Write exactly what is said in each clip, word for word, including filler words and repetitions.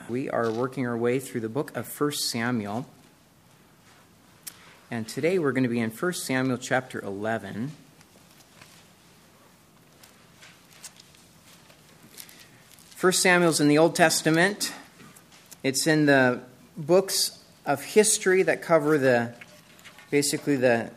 We are working our way through the book of First Samuel. And today we're going to be in First Samuel chapter eleven. First Samuel's in the Old Testament. It's in the books of history that cover the basically the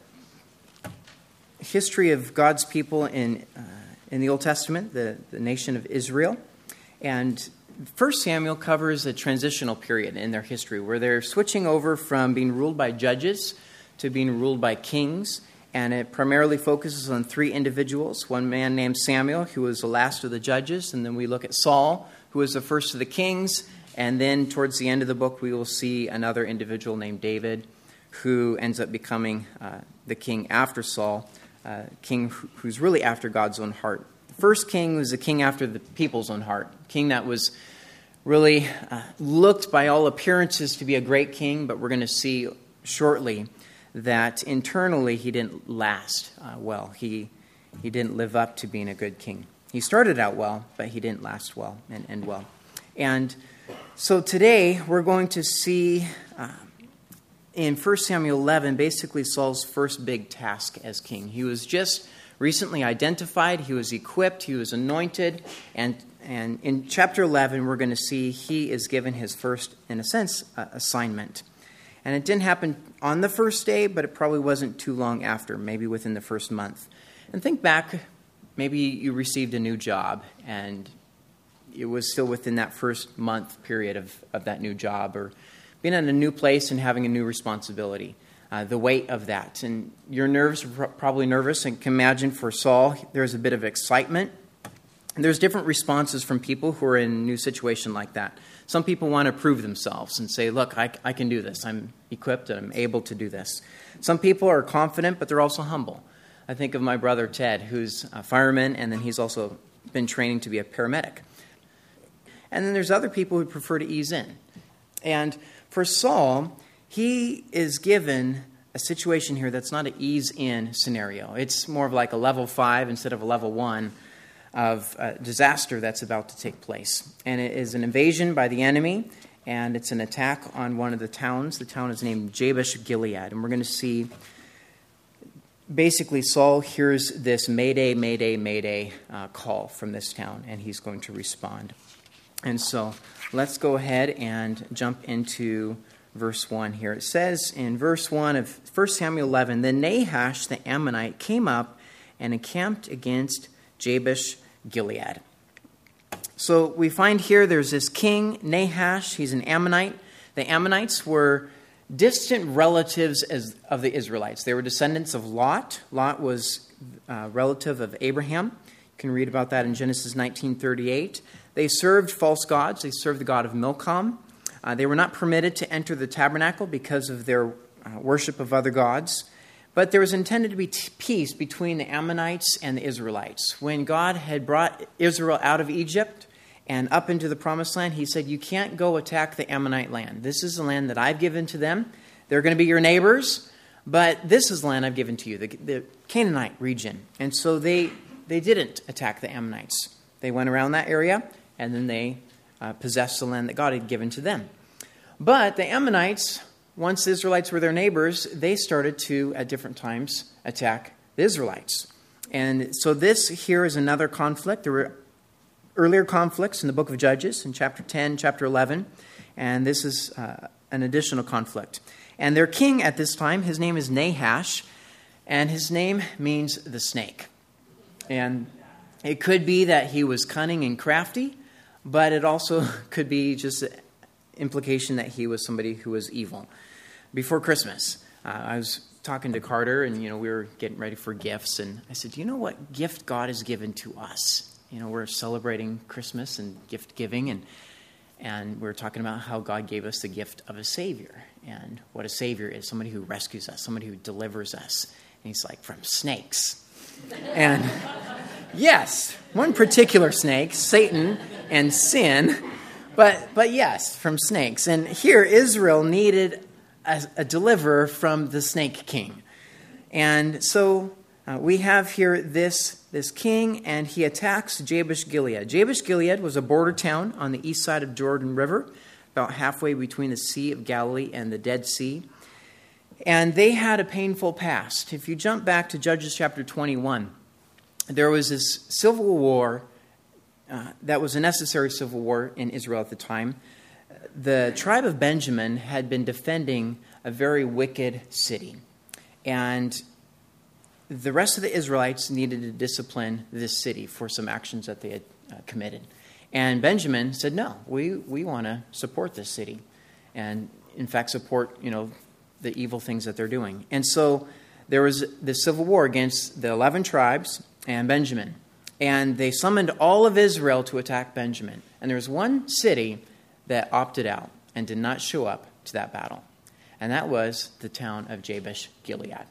history of God's people in uh, in the Old Testament, the, the nation of Israel. And First Samuel covers a transitional period in their history where they're switching over from being ruled by judges to being ruled by kings. And it primarily focuses on three individuals. One man named Samuel, who was the last of the judges. And then we look at Saul, who was the first of the kings. And then towards the end of the book, we will see another individual named David, who ends up becoming uh, the king after Saul, uh, king who's really after God's own heart. The first king was a king after the people's own heart, a king that was really uh, looked by all appearances to be a great king, but we're going to see shortly that internally he didn't last uh, well. He he didn't live up to being a good king. He started out well, but he didn't last well and end well. And so today we're going to see uh, in First Samuel eleven basically Saul's first big task as king. He was just recently identified, he was equipped, he was anointed, and and in chapter eleven we're going to see he is given his first, in a sense, uh, assignment. And it didn't happen on the first day, but it probably wasn't too long after, maybe within the first month. And think back, maybe you received a new job, and it was still within that first month period of, of that new job, or being in a new place and having a new responsibility. Uh, the weight of that. And your nerves are probably nervous. And can imagine for Saul, there's a bit of excitement. And there's different responses from people who are in a new situation like that. Some people want to prove themselves and say, look, I, I can do this. I'm equipped and I'm able to do this. Some people are confident, but they're also humble. I think of my brother Ted, who's a fireman, and then he's also been training to be a paramedic. And then there's other people who prefer to ease in. And for Saul, he is given a situation here that's not an ease-in scenario. It's more of like a level five instead of a level one of a disaster that's about to take place. And it is an invasion by the enemy, and it's an attack on one of the towns. The town is named Jabesh Gilead. And we're going to see, basically, Saul hears this Mayday, Mayday, Mayday uh, call from this town, and he's going to respond. And so let's go ahead and jump into verse one here. It says in verse one of First Samuel eleven, Then Nahash the Ammonite came up and encamped against Jabesh Gilead. So we find here there's this king, Nahash. He's an Ammonite. The Ammonites were distant relatives as, of the Israelites. They were descendants of Lot. Lot was a relative of Abraham. You can read about that in Genesis nineteen thirty-eight. They served false gods. They served the god of Milcom. Uh, they were not permitted to enter the tabernacle because of their uh, worship of other gods. But there was intended to be t- peace between the Ammonites and the Israelites. When God had brought Israel out of Egypt and up into the promised land, he said, you can't go attack the Ammonite land. This is the land that I've given to them. They're going to be your neighbors, but this is the land I've given to you, the, the Canaanite region. And so they, they didn't attack the Ammonites. They went around that area, and then they Uh, possessed the land that God had given to them. But the Ammonites, once the Israelites were their neighbors, they started to, at different times, attack the Israelites. And so this here is another conflict. There were earlier conflicts in the book of Judges, in chapter ten, chapter eleven, and this is uh, an additional conflict. And their king at this time, his name is Nahash, and his name means the snake. And it could be that he was cunning and crafty, but it also could be just an implication that he was somebody who was evil. Before Christmas, uh, I was talking to Carter, and you know we were getting ready for gifts, and I said, you know what gift God has given to us? You know, we're celebrating Christmas and gift giving, and and we were talking about how God gave us the gift of a Savior, and what a Savior is, somebody who rescues us, somebody who delivers us. And he's like, from snakes. And yes, one particular snake, Satan and sin, but but yes, from snakes. And here Israel needed a, a deliverer from the snake king. And so uh, we have here this, this king, and he attacks Jabesh Gilead. Jabesh Gilead was a border town on the east side of Jordan River. about halfway between the Sea of Galilee and the Dead Sea. And they had a painful past. If you jump back to Judges chapter twenty-one, there was this civil war uh, that was a necessary civil war in Israel at the time. The tribe of Benjamin had been defending a very wicked city. And the rest of the Israelites needed to discipline this city for some actions that they had uh, committed. And Benjamin said, no, we, we want to support this city. And in fact, support, you know, the evil things that they're doing. And so there was this civil war against the eleven tribes and Benjamin. And they summoned all of Israel to attack Benjamin. And there was one city that opted out and did not show up to that battle. And that was the town of Jabesh Gilead.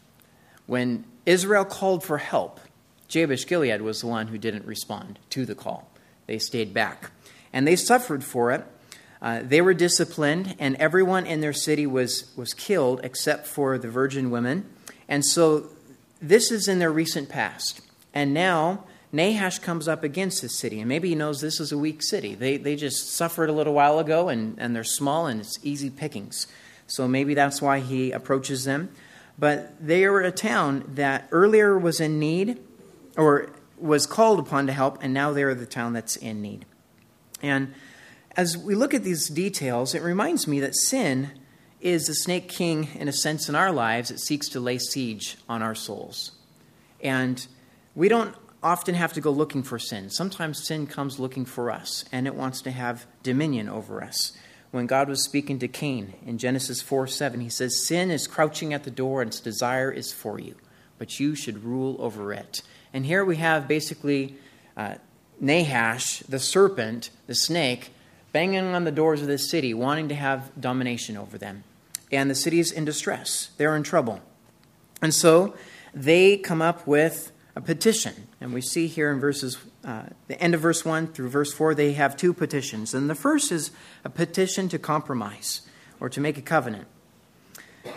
When Israel called for help, Jabesh Gilead was the one who didn't respond to the call. They stayed back. And they suffered for it. Uh, they were disciplined, and everyone in their city was, was killed except for the virgin women. And so this is in their recent past. And now Nahash comes up against this city, and maybe he knows this is a weak city. They they just suffered a little while ago, and, and they're small, and it's easy pickings. So maybe that's why he approaches them. But they are a town that earlier was in need, or was called upon to help, and now they're the town that's in need. And as we look at these details, it reminds me that sin is the snake king in a sense in our lives. It seeks to lay siege on our souls. And we don't often have to go looking for sin. Sometimes sin comes looking for us, and it wants to have dominion over us. When God was speaking to Cain in Genesis four seven, he says, sin is crouching at the door and its desire is for you, but you should rule over it. And here we have basically uh, Nahash, the serpent, the snake, banging on the doors of this city, wanting to have domination over them. And the city is in distress. They're in trouble. And so they come up with a petition. And we see here in verses, uh, the end of verse one through verse four, they have two petitions. And the first is a petition to compromise or to make a covenant. It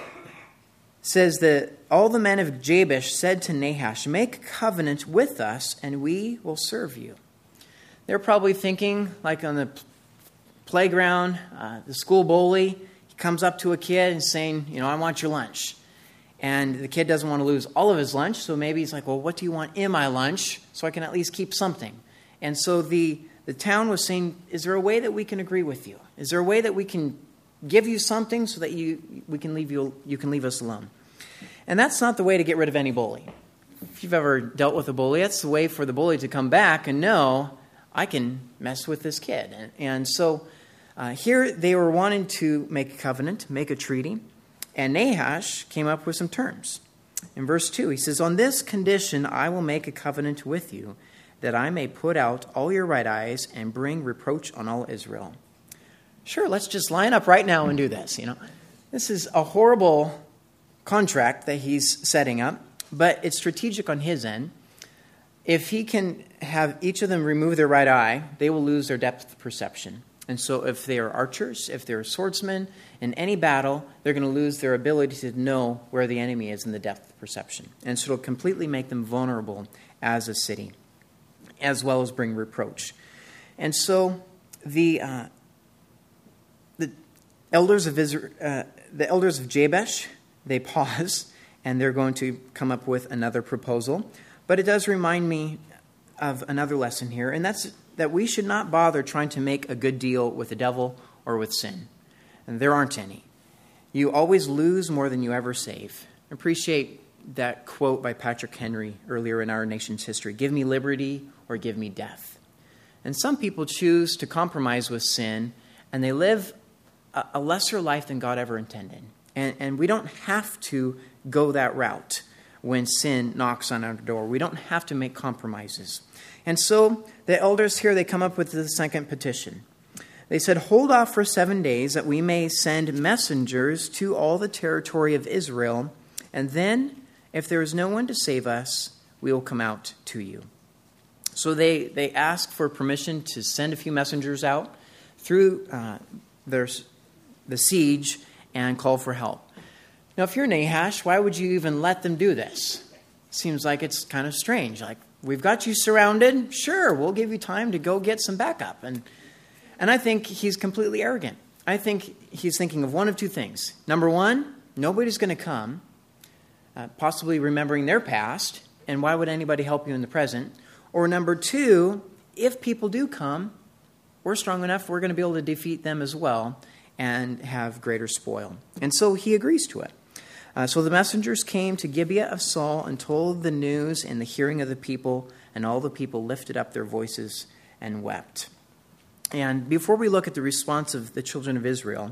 says that all the men of Jabesh said to Nahash, make a covenant with us and we will serve you. They're probably thinking like on the playground, uh, the school bully, he comes up to a kid and saying, you know, I want your lunch. And the kid doesn't want to lose all of his lunch, so maybe he's like, well, what do you want in my lunch so I can at least keep something? And so the, the town was saying, is there a way that we can agree with you? Is there a way that we can give you something so that you we can leave you you can leave us alone? And that's not the way to get rid of any bully. If you've ever dealt with a bully, that's the way for the bully to come back and know, I can mess with this kid. And, and so uh, here they were wanting to make a covenant, make a treaty. And Nahash came up with some terms. In verse two, he says, on this condition I will make a covenant with you, that I may put out all your right eyes and bring reproach on all Israel. Sure, let's just line up right now and do this. You know, this is a horrible contract that he's setting up, but it's strategic on his end. If he can have each of them remove their right eye, they will lose their depth of perception. And so if they are archers, if they're swordsmen, in any battle, they're going to lose their ability to know where the enemy is in the depth of perception. And so it'll completely make them vulnerable as a city, as well as bring reproach. And so the uh, the elders of Israel, uh, the elders of Jabesh, they pause, and they're going to come up with another proposal. But it does remind me of another lesson here, and that's that we should not bother trying to make a good deal with the devil or with sin. And there aren't any. You always lose more than you ever save. I appreciate that quote by Patrick Henry earlier in our nation's history. Give me liberty or give me death. And some people choose to compromise with sin, and they live a, a lesser life than God ever intended. And, and we don't have to go that route when sin knocks on our door. We don't have to make compromises. And so the elders here, they come up with the second petition. They said, hold off for seven days that we may send messengers to all the territory of Israel, and then if there is no one to save us, we will come out to you. So they, they ask for permission to send a few messengers out through uh, their, the siege and call for help. Now, if you're Nahash, why would you even let them do this? Seems like it's kind of strange. Like, we've got you surrounded. Sure, we'll give you time to go get some backup. And And I think he's completely arrogant. I think he's thinking of one of two things. Number one, nobody's going to come, uh, possibly remembering their past, and why would anybody help you in the present? Or number two, if people do come, we're strong enough, we're going to be able to defeat them as well and have greater spoil. And so he agrees to it. Uh, so the messengers came to Gibeah of Saul and told the news in the hearing of the people, and all the people lifted up their voices and wept. And before we look at the response of the children of Israel,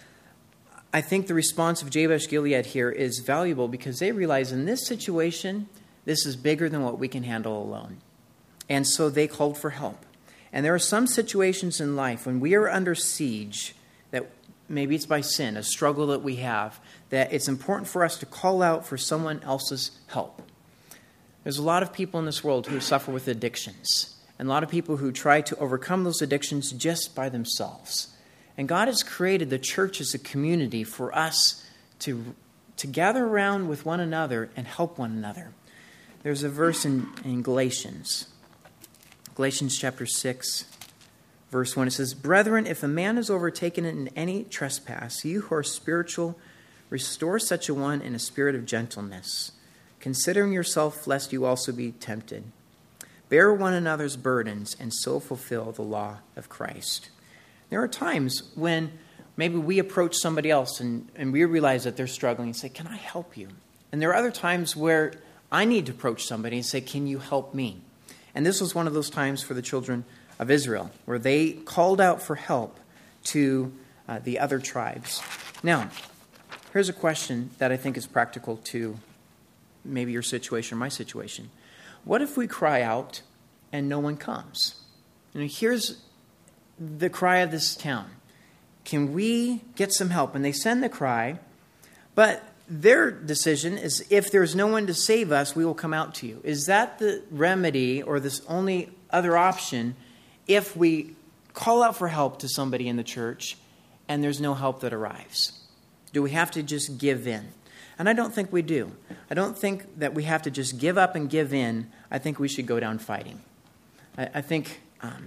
I think the response of Jabesh Gilead here is valuable because they realize in this situation, this is bigger than what we can handle alone. And so they called for help. And there are some situations in life when we are under siege, that maybe it's by sin, a struggle that we have, that it's important for us to call out for someone else's help. There's a lot of people in this world who suffer with addictions, and a lot of people who try to overcome those addictions just by themselves. And God has created the church as a community for us to, to gather around with one another and help one another. There's a verse in, in Galatians, Galatians chapter six, verse one. It says, "Brethren, if a man is overtaken in any trespass, you who are spiritual, restore such a one in a spirit of gentleness, considering yourself, lest you also be tempted. Bear one another's burdens, and so fulfill the law of Christ." There are times when maybe we approach somebody else and, and we realize that they're struggling and say, "Can I help you?" And there are other times where I need to approach somebody and say, "Can you help me?" And this was one of those times for the children of Israel, where they called out for help to uh, the other tribes. Now, here's a question that I think is practical to maybe your situation or my situation. What if we cry out and no one comes? And here's the cry of this town. Can we get some help? And they send the cry, but their decision is, if there's no one to save us, we will come out to you. Is that the remedy or this only other option if we call out for help to somebody in the church and there's no help that arrives? Do we have to just give in? And I don't think we do. I don't think that we have to just give up and give in. I think we should go down fighting. I, I think um,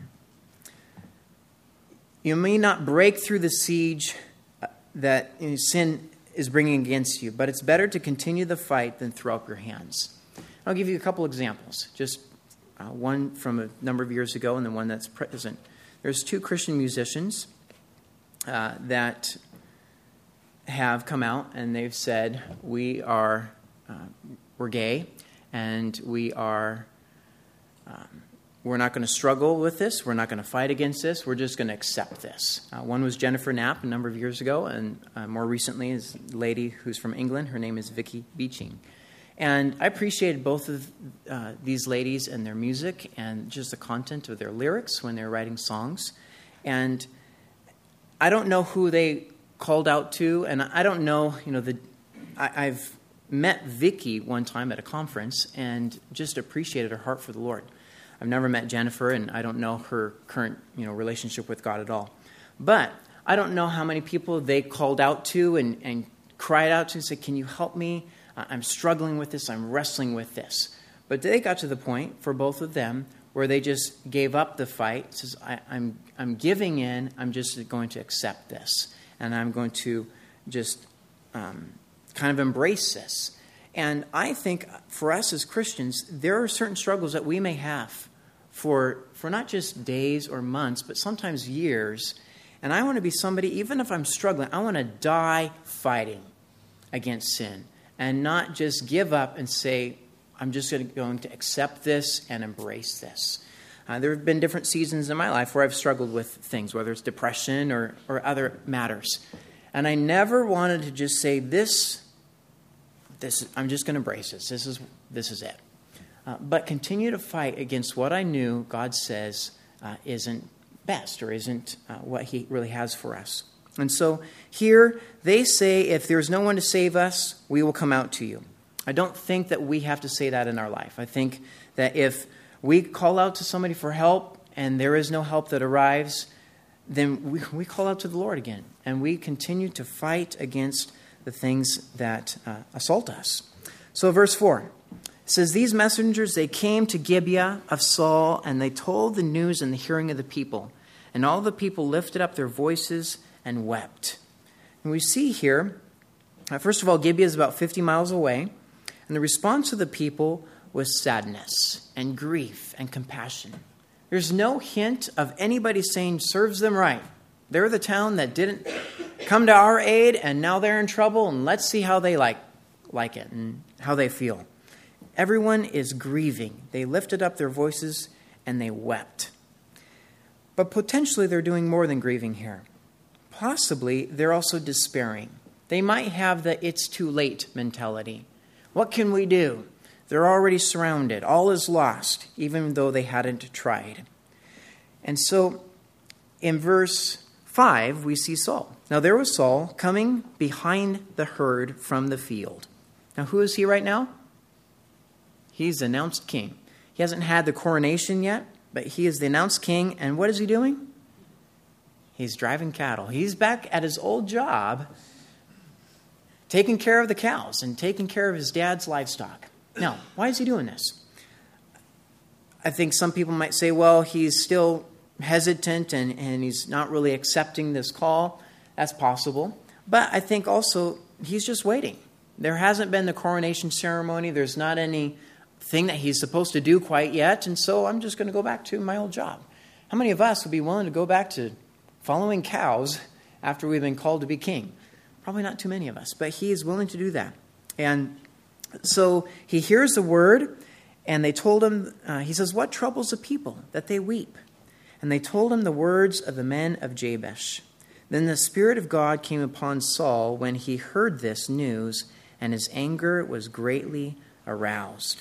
you may not break through the siege that you know, sin is bringing against you, but it's better to continue the fight than throw up your hands. I'll give you a couple examples, just uh, one from a number of years ago and then one that's present. There's two Christian musicians uh, that have come out and they've said, we are, uh, we're gay, and we are, um, we're not going to struggle with this. We're not going to fight against this. We're just going to accept this. Uh, one was Jennifer Knapp a number of years ago, and uh, more recently is a lady who's from England. Her name is Vicky Beeching. And I appreciated both of uh, these ladies and their music and just the content of their lyrics when they're writing songs. And I don't know who they called out to, and I don't know, you know, the I, I've met Vicky one time at a conference and just appreciated her heart for the Lord. I've never met Jennifer, and I don't know her current, you know, relationship with God at all. But I don't know how many people they called out to and, and cried out to and said, "Can you help me? I'm struggling with this. I'm wrestling with this." But they got to the point for both of them where they just gave up the fight. Says, I, I'm I'm giving in. I'm just going to accept this, and I'm going to just um, kind of embrace this. And I think for us as Christians, there are certain struggles that we may have for for not just days or months, but sometimes years. And I want to be somebody, even if I'm struggling, I want to die fighting against sin and not just give up and say, I'm just going to accept this and embrace this. Uh, there have been different seasons in my life where I've struggled with things, whether it's depression or, or other matters. And I never wanted to just say, this This I'm just going to embrace this. This is this is it. Uh, but continue to fight against what I knew God says uh, isn't best or isn't uh, what He really has for us. And so here they say, if there's no one to save us, we will come out to you. I don't think that we have to say that in our life. I think that if we call out to somebody for help and there is no help that arrives, then we, we call out to the Lord again. And we continue to fight against the things that uh, assault us. So verse four says, these messengers, they came to Gibeah of Saul, and they told the news in the hearing of the people. And all the people lifted up their voices and wept. And we see here, uh, first of all, Gibeah is about fifty miles away. And the response of the people was sadness and grief and compassion. There's no hint of anybody saying serves them right. They're the town that didn't come to our aid, and now they're in trouble, and let's see how they like, like it and how they feel. Everyone is grieving. They lifted up their voices and they wept. But potentially they're doing more than grieving here. Possibly they're also despairing. They might have the it's too late mentality. What can we do? They're already surrounded. All is lost, even though they hadn't tried. And so in verse five, we see Saul. Now there was Saul coming behind the herd from the field. Now who is he right now? He's the announced king. He hasn't had the coronation yet, but he is the announced king. And what is he doing? He's driving cattle. He's back at his old job, taking care of the cows and taking care of his dad's livestock. Now, why is he doing this? I think some people might say, well, he's still hesitant and, and he's not really accepting this call. That's possible. But I think also he's just waiting. There hasn't been the coronation ceremony. There's not anything that he's supposed to do quite yet. And so I'm just going to go back to my old job. How many of us would be willing to go back to following cows after we've been called to be king? Probably not too many of us, but he is willing to do that. And so he hears the word, and they told him, uh, he says, what troubles the people that they weep? And they told him the words of the men of Jabesh. Then the Spirit of God came upon Saul when he heard this news, and his anger was greatly aroused.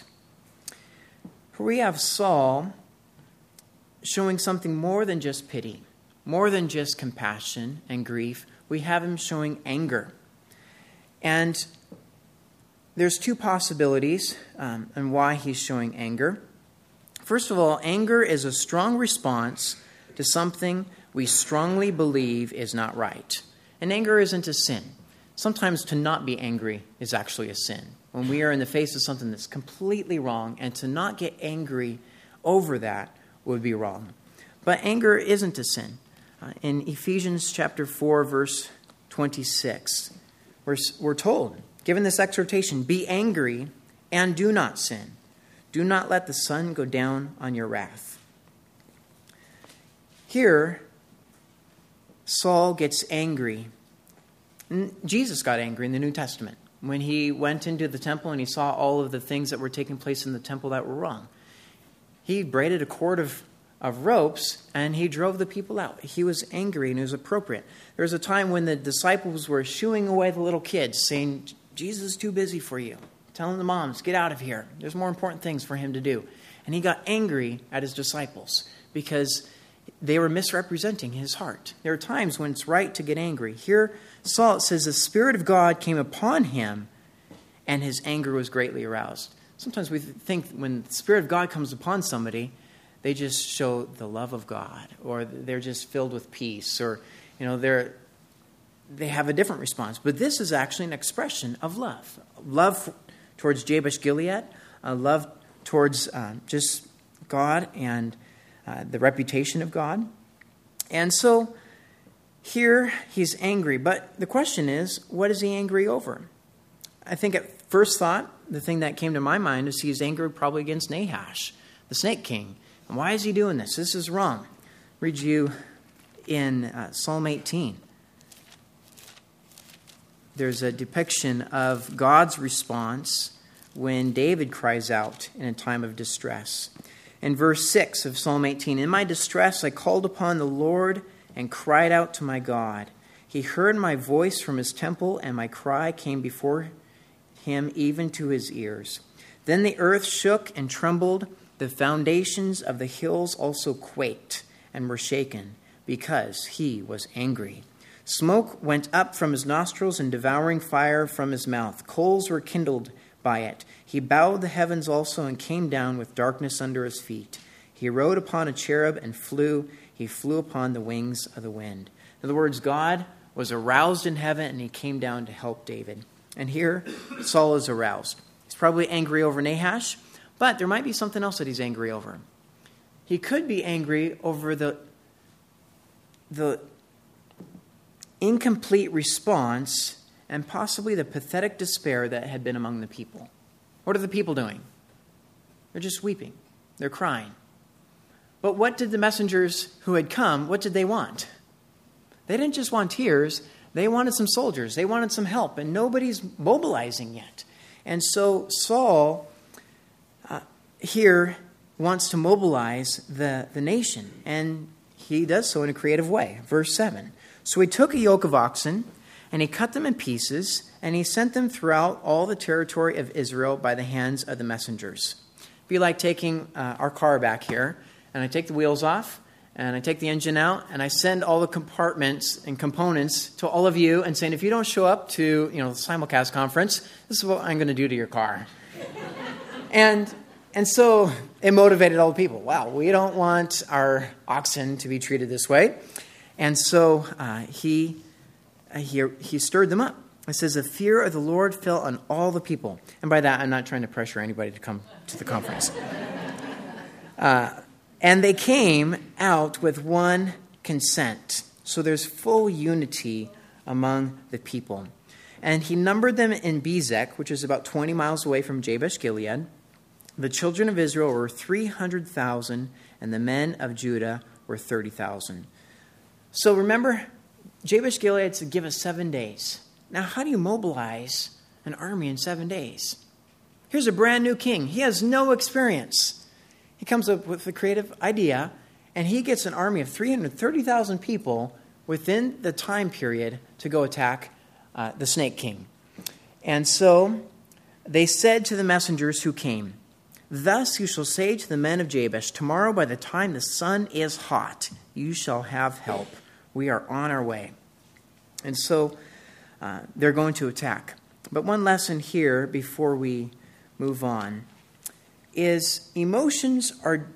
Here we have Saul showing something more than just pity, more than just compassion and grief. We have him showing anger. And there's two possibilities um, on why he's showing anger. First of all, anger is a strong response to something we strongly believe is not right. And anger isn't a sin. Sometimes to not be angry is actually a sin. When we are in the face of something that's completely wrong, and to not get angry over that would be wrong. But anger isn't a sin. Uh, in Ephesians chapter four, verse twenty-six, we're, we're told, given this exhortation, be angry and do not sin. Do not let the sun go down on your wrath. Here, Saul gets angry. And Jesus got angry in the New Testament when he went into the temple and he saw all of the things that were taking place in the temple that were wrong. He braided a cord of, of ropes and he drove the people out. He was angry and it was appropriate. There was a time when the disciples were shooing away the little kids, saying, Jesus is too busy for you. Telling the moms, get out of here. There's more important things for him to do. And he got angry at his disciples because they were misrepresenting his heart. There are times when it's right to get angry. Here, Saul, it says, the Spirit of God came upon him and his anger was greatly aroused. Sometimes we think when the Spirit of God comes upon somebody, they just show the love of God, or they're just filled with peace, or, you know, they're they have a different response. But this is actually an expression of love. Love towards Jabesh Gilead, uh, love towards uh, just God and uh, the reputation of God. And so here he's angry. But the question is, what is he angry over? I think at first thought, the thing that came to my mind is he's angry probably against Nahash, the snake king. And why is he doing this? This is wrong. I'll read you in uh, Psalm eighteen. There's a depiction of God's response when David cries out in a time of distress. In verse six of Psalm eighteen, in my distress I called upon the Lord and cried out to my God. He heard my voice from his temple, and my cry came before him even to his ears. Then the earth shook and trembled. The foundations of the hills also quaked and were shaken, because he was angry. Smoke went up from his nostrils and devouring fire from his mouth. Coals were kindled by it. He bowed the heavens also and came down with darkness under his feet. He rode upon a cherub and flew. He flew upon the wings of the wind. In other words, God was aroused in heaven and he came down to help David. And here, Saul is aroused. He's probably angry over Nahash, but there might be something else that he's angry over. He could be angry over the the incomplete response and possibly the pathetic despair that had been among the people. What are the people doing? They're just weeping. They're crying. But what did the messengers who had come, what did they want? They didn't just want tears. They wanted some soldiers. They wanted some help. And nobody's mobilizing yet. And so Saul uh, here wants to mobilize the, the nation. And he does so in a creative way. Verse seven. So he took a yoke of oxen, and he cut them in pieces, and he sent them throughout all the territory of Israel by the hands of the messengers. It'd be like taking uh, our car back here, and I take the wheels off, and I take the engine out, and I send all the compartments and components to all of you, and saying, if you don't show up to, you know, the simulcast conference, this is what I'm going to do to your car. and and so it motivated all the people. Wow, we don't want our oxen to be treated this way. And so uh, he, uh, he he stirred them up. It says, the fear of the Lord fell on all the people. And by that, I'm not trying to pressure anybody to come to the conference. Uh, and they came out with one consent. So there's full unity among the people. And he numbered them in Bezek, which is about twenty miles away from Jabesh Gilead. The children of Israel were three hundred thousand, and the men of Judah were thirty thousand. So remember, Jabesh Gilead said, give us seven days. Now, how do you mobilize an army in seven days? Here's a brand new king. He has no experience. He comes up with a creative idea, and he gets an army of three hundred thirty thousand people within the time period to go attack uh, the snake king. And so they said to the messengers who came, thus you shall say to the men of Jabesh, tomorrow by the time the sun is hot, you shall have help. We are on our way. And so uh, they're going to attack. But one lesson here before we move on is emotions are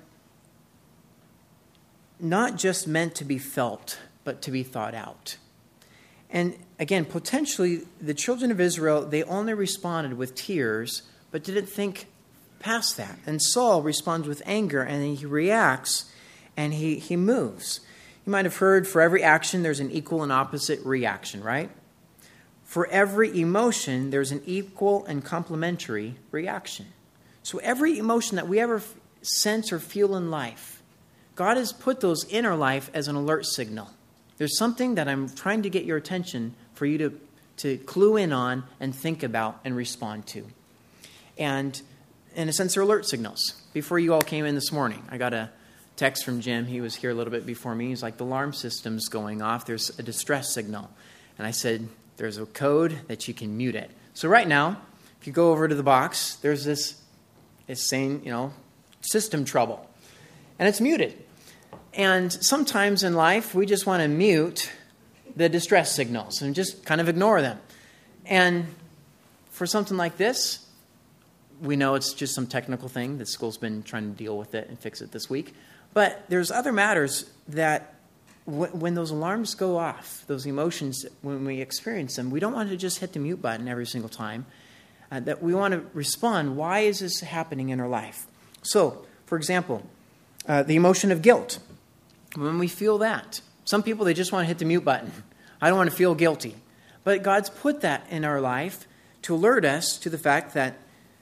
not just meant to be felt, but to be thought out. And again, potentially, the children of Israel, they only responded with tears, but didn't think past that. And Saul responds with anger, and he reacts, and he, he moves. You might have heard, for every action, there's an equal and opposite reaction, right? For every emotion, there's an equal and complementary reaction. So every emotion that we ever sense or feel in life, God has put those in our life as an alert signal. There's something that I'm trying to get your attention for you to, to clue in on and think about and respond to. And in a sense, they're alert signals. Before you all came in this morning, I got a text from Jim. He was here a little bit before me. He's like, the alarm system's going off. There's a distress signal. And I said, there's a code that you can mute it. So right now, if you go over to the box, there's this, it's saying, you know, system trouble. And it's muted. And sometimes in life, we just want to mute the distress signals and just kind of ignore them. And for something like this, we know it's just some technical thing. The school's been trying to deal with it and fix it this week. But there's other matters that w- when those alarms go off, those emotions, when we experience them, we don't want to just hit the mute button every single time. Uh, that we want to respond, why is this happening in our life? So, for example, uh, the emotion of guilt. When we feel that, some people, they just want to hit the mute button. I don't want to feel guilty. But God's put that in our life to alert us to the fact that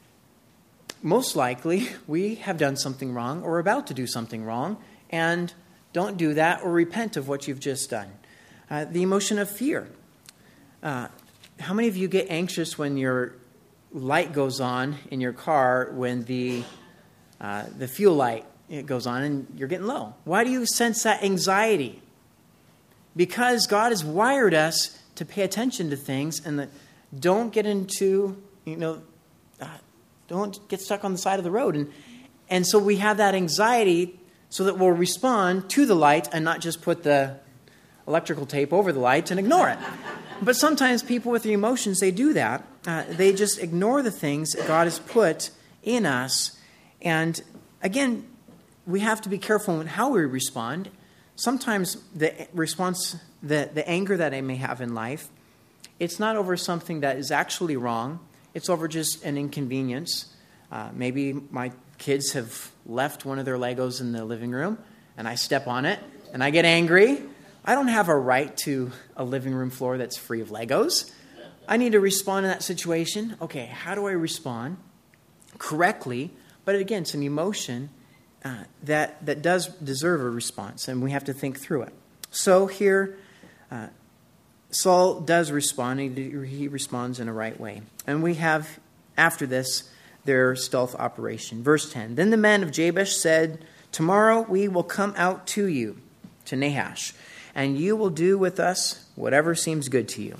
most likely we have done something wrong or are about to do something wrong, and don't do that or repent of what you've just done. Uh, the emotion of fear. Uh, how many of you get anxious when your light goes on in your car when the uh, the fuel light it goes on and you're getting low? Why do you sense that anxiety? Because God has wired us to pay attention to things and that don't get into, you know, uh, don't get stuck on the side of the road. And, and so we have that anxiety so that we'll respond to the light and not just put the electrical tape over the light and ignore it. But sometimes people with their emotions, they do that. Uh, they just ignore the things that God has put in us. And again, we have to be careful in how we respond. Sometimes the response, the, the anger that I may have in life, it's not over something that is actually wrong. It's over just an inconvenience. Uh, maybe my kids have left one of their Legos in the living room, and I step on it, and I get angry. I don't have a right to a living room floor that's free of Legos. I need to respond in that situation. Okay, how do I respond correctly? But again, it's an emotion uh, that, that does deserve a response, and we have to think through it. So here, uh, Saul does respond. He, he responds in a right way. And we have, after this, their stealth operation. Verse ten, then the men of Jabesh said, tomorrow we will come out to you, to Nahash, and you will do with us whatever seems good to you.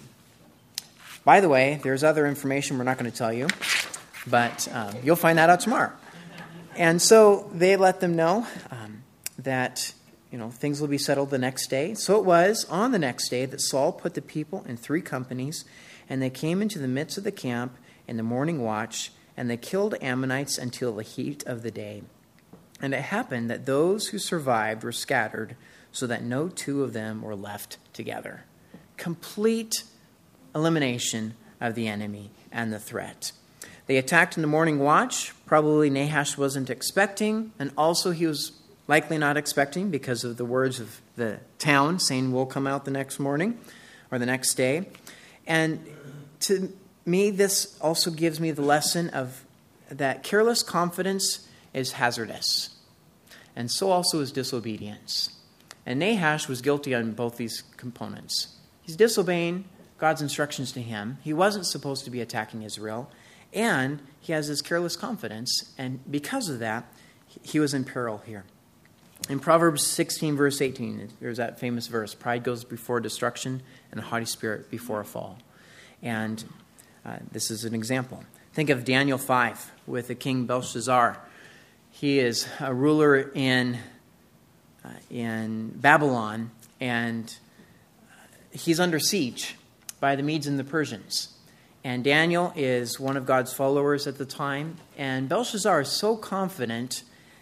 By the way, there's other information we're not going to tell you, but um, you'll find that out tomorrow. And so they let them know um, that you know things will be settled the next day. So it was on the next day that Saul put the people in three companies, and they came into the midst of the camp in the morning watch, and they killed Ammonites until the heat of the day. And it happened that those who survived were scattered, so that no two of them were left together. Complete elimination of the enemy and the threat. They attacked in the morning watch. Probably Nahash wasn't expecting, and also he was likely not expecting because of the words of the town saying we'll come out the next morning or the next day. And to me, this also gives me the lesson of that careless confidence is hazardous. And so also is disobedience. And Nahash was guilty on both these components. He's disobeying God's instructions to him. He wasn't supposed to be attacking Israel. And he has this careless confidence. And because of that, he was in peril here. In Proverbs sixteen, verse eighteen, there's that famous verse, pride goes before destruction and a haughty spirit before a fall. And uh, this is an example. Think of Daniel five with the king Belshazzar. He is a ruler in uh, in Babylon, and he's under siege by the Medes and the Persians. And Daniel is one of God's followers at the time. And Belshazzar is so confident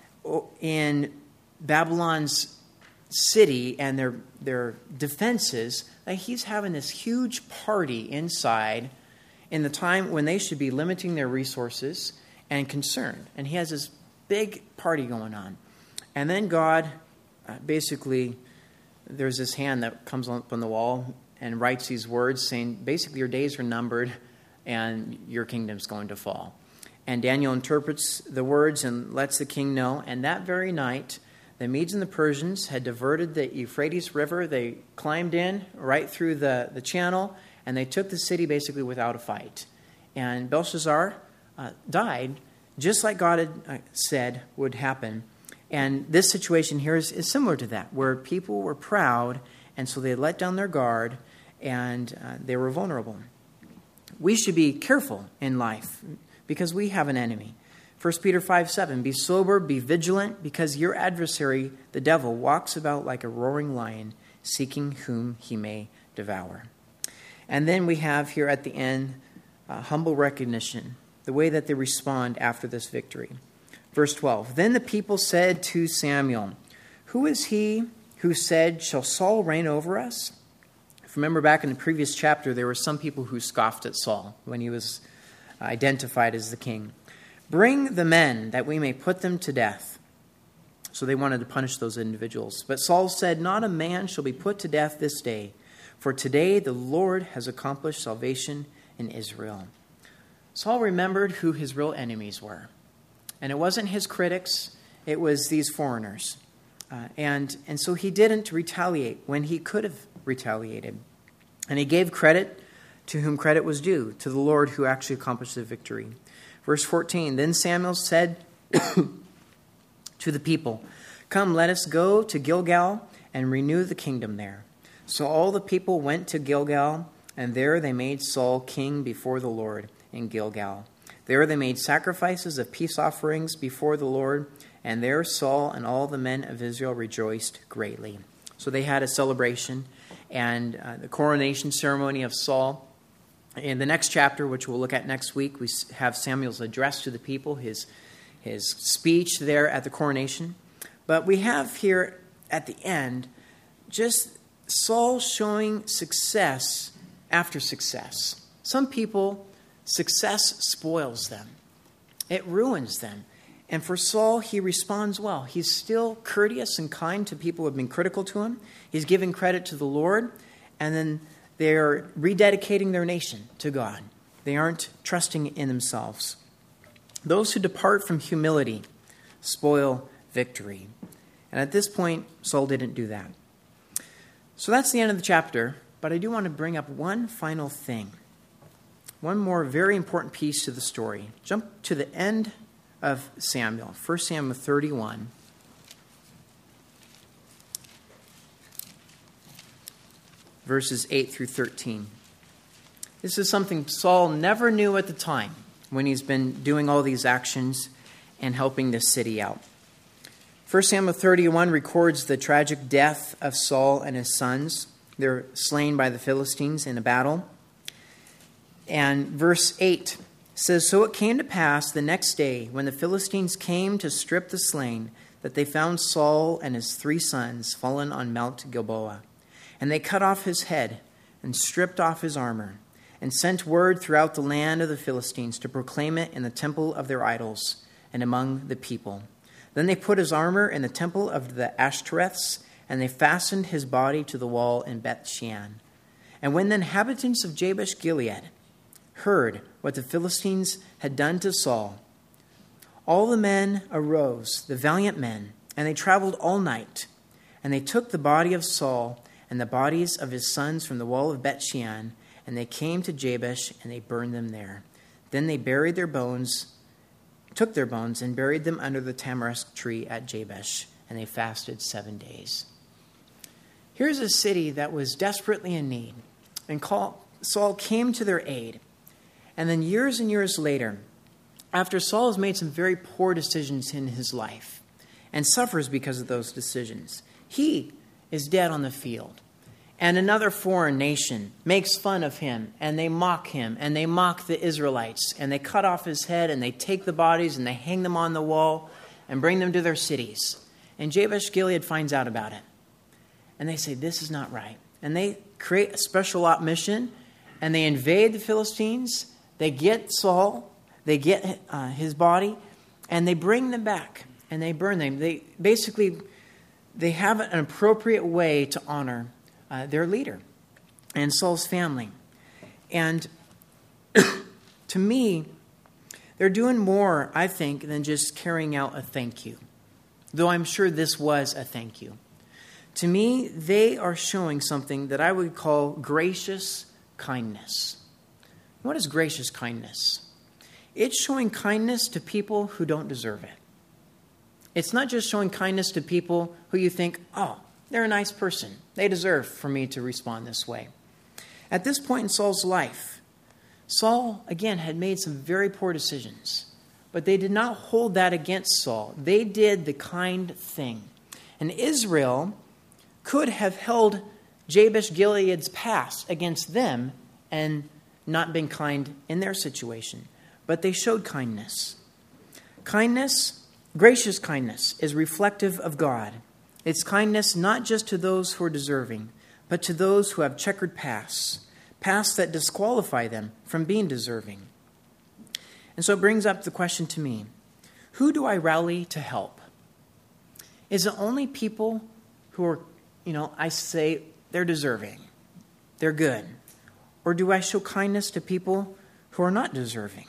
in Babylon's city and their, their defenses that he's having this huge party inside in the time when they should be limiting their resources and concerned. And he has this big party going on. And then God, uh, basically, there's this hand that comes up on the wall and writes these words saying, basically, your days are numbered and your kingdom's going to fall. And Daniel interprets the words and lets the king know. And that very night, the Medes and the Persians had diverted the Euphrates River. They climbed in right through the, the channel, and they took the city basically without a fight. And Belshazzar uh, died, just like God had uh, said would happen. And this situation here is, is similar to that, where people were proud, and so they let down their guard, and uh, they were vulnerable. We should be careful in life, because we have an enemy. First Peter five seven, be sober, be vigilant, because your adversary, the devil, walks about like a roaring lion, seeking whom he may devour. And then we have here at the end, uh, humble recognition, the way that they respond after this victory. Verse twelve, then the people said to Samuel, who is he who said, shall Saul reign over us? If you remember back in the previous chapter, there were some people who scoffed at Saul when he was identified as the king. Bring the men that we may put them to death. So they wanted to punish those individuals. But Saul said, not a man shall be put to death this day, for today the Lord has accomplished salvation in Israel. Saul remembered who his real enemies were. And it wasn't his critics, it was these foreigners. Uh, and, and so he didn't retaliate when he could have retaliated. And he gave credit to whom credit was due, to the Lord who actually accomplished the victory. Verse fourteen, then Samuel said to the people, come, let us go to Gilgal and renew the kingdom there. So all the people went to Gilgal, and there they made Saul king before the Lord in Gilgal. There they made sacrifices of peace offerings before the Lord, and there Saul and all the men of Israel rejoiced greatly. So they had a celebration, and uh, the coronation ceremony of Saul. In the next chapter, which we'll look at next week, we have Samuel's address to the people, his, his speech there at the coronation. But we have here at the end just Saul showing success after success. Some people, success spoils them. It ruins them. And for Saul, he responds well. He's still courteous and kind to people who have been critical to him. He's giving credit to the Lord. And then they're rededicating their nation to God. They aren't trusting in themselves. Those who depart from humility spoil victory. And at this point, Saul didn't do that. So that's the end of the chapter. But I do want to bring up one final thing. One more very important piece to the story. Jump to the end of Samuel, First Samuel thirty-one. Verses eight through thirteen. This is something Saul never knew at the time when he's been doing all these actions and helping the city out. First Samuel thirty-one records the tragic death of Saul and his sons. They're slain by the Philistines in a battle. And verse eight says, "So it came to pass the next day, when the Philistines came to strip the slain, that they found Saul and his three sons fallen on Mount Gilboa. And they cut off his head and stripped off his armor, and sent word throughout the land of the Philistines to proclaim it in the temple of their idols and among the people. Then they put his armor in the temple of the Ashtoreths, and they fastened his body to the wall in Beth-shean. And when the inhabitants of Jabesh-Gilead heard what the Philistines had done to Saul, all the men arose, the valiant men, and they traveled all night. And they took the body of Saul and the bodies of his sons from the wall of Beth-shean, and they came to Jabesh, and they burned them there. Then they buried their bones, took their bones, and buried them under the tamarisk tree at Jabesh, and they fasted seven days." Here's a city that was desperately in need, and Saul came to their aid. And then years and years later, after Saul has made some very poor decisions in his life and suffers because of those decisions, he is dead on the field. And another foreign nation makes fun of him, and they mock him, and they mock the Israelites, and they cut off his head, and they take the bodies, and they hang them on the wall, and bring them to their cities. And Jabesh-Gilead finds out about it. And they say, this is not right. And they create a special op mission, and they invade the Philistines. They get Saul, they get uh, his body, and they bring them back, and they burn them. They basically, they have an appropriate way to honor uh, their leader and Saul's family. And to me, they're doing more, I think, than just carrying out a thank you. Though I'm sure this was a thank you. To me, they are showing something that I would call gracious kindness. What is gracious kindness? It's showing kindness to people who don't deserve it. It's not just showing kindness to people who you think, oh, they're a nice person. They deserve for me to respond this way. At this point in Saul's life, Saul, again, had made some very poor decisions. But they did not hold that against Saul. They did the kind thing. And Israel could have held Jabesh-Gilead's past against them and not been kind in their situation. But they showed kindness. Kindness, gracious kindness, is reflective of God. It's kindness not just to those who are deserving, but to those who have checkered pasts, pasts that disqualify them from being deserving. And so it brings up the question to me, who do I rally to help? Is it only people who are, you know, I say they're deserving, they're good? Or do I show kindness to people who are not deserving?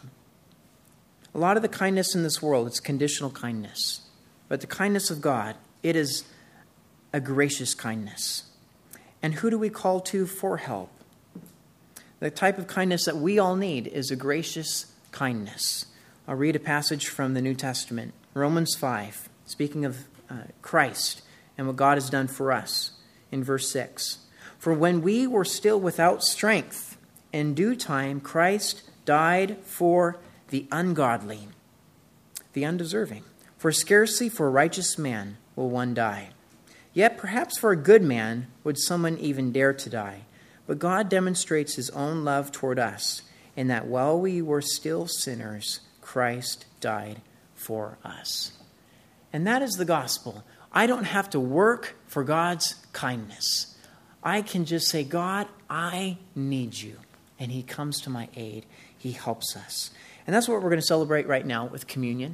A lot of the kindness in this world, it's conditional kindness. But the kindness of God, it is a gracious kindness. And who do we call to for help? The type of kindness that we all need is a gracious kindness. I'll read a passage from the New Testament, Romans five, speaking of uh, Christ and what God has done for us, in verse six. For when we were still without strength, in due time Christ died for the ungodly, the undeserving. For scarcely for a righteous man will one die. Yet perhaps for a good man would someone even dare to die. But God demonstrates his own love toward us, in that while we were still sinners, Christ died for us. And that is the gospel. I don't have to work for God's kindness. I can just say, God, I need you. And he comes to my aid. He helps us. And that's what we're going to celebrate right now with communion.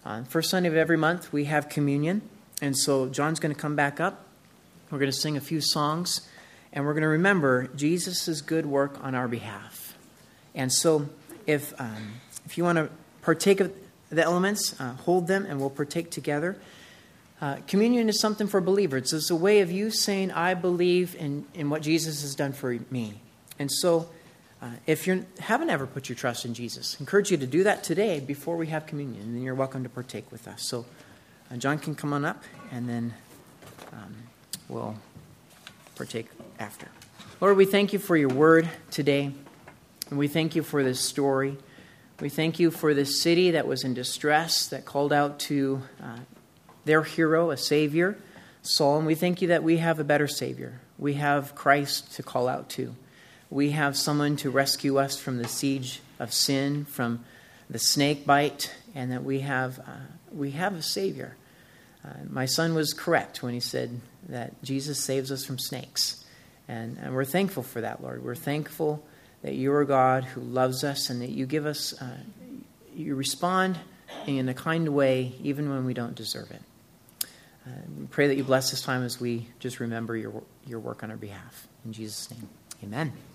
Uh, first Sunday of every month, we have communion. And so John's going to come back up. We're going to sing a few songs. And we're going to remember Jesus' good work on our behalf. And so if um, if you want to partake of the elements, uh, hold them, and we'll partake together. Uh, communion is something for believers. It's a way of you saying, I believe in, in what Jesus has done for me. And so uh, if you haven't ever put your trust in Jesus, I encourage you to do that today before we have communion. And then you're welcome to partake with us. So uh, John can come on up, and then um, we'll partake after. Lord, we thank you for your word today. And we thank you for this story. We thank you for this city that was in distress, that called out to uh, their hero, a Savior, Saul. And we thank you that we have a better Savior. We have Christ to call out to. We have someone to rescue us from the siege of sin, from the snake bite, and that we have uh, we have a Savior. Uh, my son was correct when he said that Jesus saves us from snakes. And, and we're thankful for that, Lord. We're thankful that you are God who loves us, and that you give us, uh, you respond in a kind way even when we don't deserve it. Uh, we pray that you bless this time as we just remember your your work on our behalf. In Jesus' name, amen.